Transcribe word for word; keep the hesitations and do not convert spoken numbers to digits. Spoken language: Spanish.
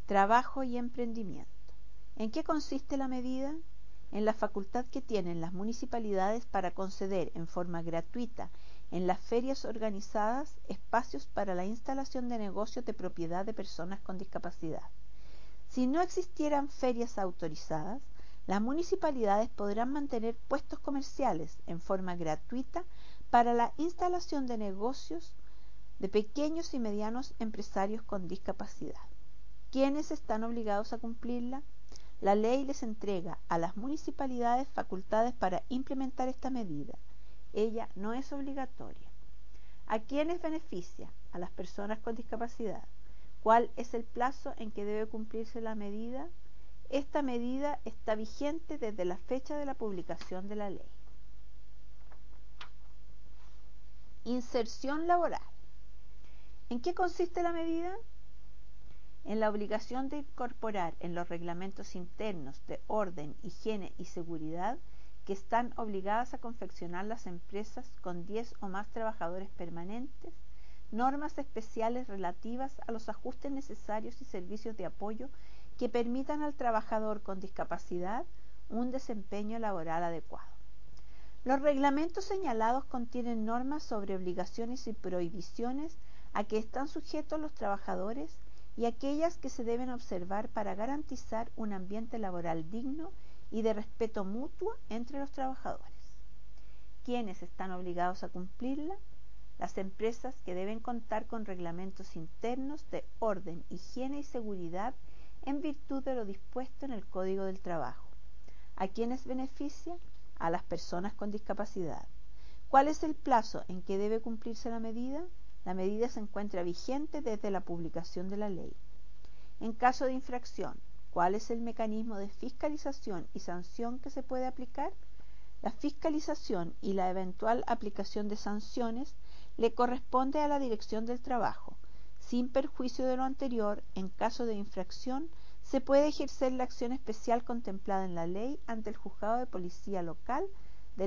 Trabajo y emprendimiento. ¿En qué consiste la medida? En la facultad que tienen las municipalidades para conceder en forma gratuita en las ferias organizadas espacios para la instalación de negocios de propiedad de personas con discapacidad. Si no existieran ferias autorizadas, las municipalidades podrán mantener puestos comerciales en forma gratuita para la instalación de negocios de pequeños y medianos empresarios con discapacidad. ¿Quiénes están obligados a cumplirla? La ley les entrega a las municipalidades facultades para implementar esta medida. Ella no es obligatoria. ¿A quiénes beneficia? A las personas con discapacidad. ¿Cuál es el plazo en que debe cumplirse la medida? Esta medida está vigente desde la fecha de la publicación de la ley. Inserción laboral. ¿En qué consiste la medida? En la obligación de incorporar en los reglamentos internos de orden, higiene y seguridad que están obligadas a confeccionar las empresas con diez o más trabajadores permanentes, normas especiales relativas a los ajustes necesarios y servicios de apoyo que permitan al trabajador con discapacidad un desempeño laboral adecuado. Los reglamentos señalados contienen normas sobre obligaciones y prohibiciones a que están sujetos los trabajadores y aquellas que se deben observar para garantizar un ambiente laboral digno y de respeto mutuo entre los trabajadores. ¿Quiénes están obligados a cumplirla? Las empresas que deben contar con reglamentos internos de orden, higiene y seguridad en virtud de lo dispuesto en el Código del Trabajo. ¿A quiénes beneficia? A las personas con discapacidad. ¿Cuál es el plazo en que debe cumplirse la medida? La medida se encuentra vigente desde la publicación de la ley. En caso de infracción, ¿cuál es el mecanismo de fiscalización y sanción que se puede aplicar? La fiscalización y la eventual aplicación de sanciones le corresponde a la Dirección del Trabajo. Sin perjuicio de lo anterior, en caso de infracción, se puede ejercer la acción especial contemplada en la ley ante el Juzgado de Policía Local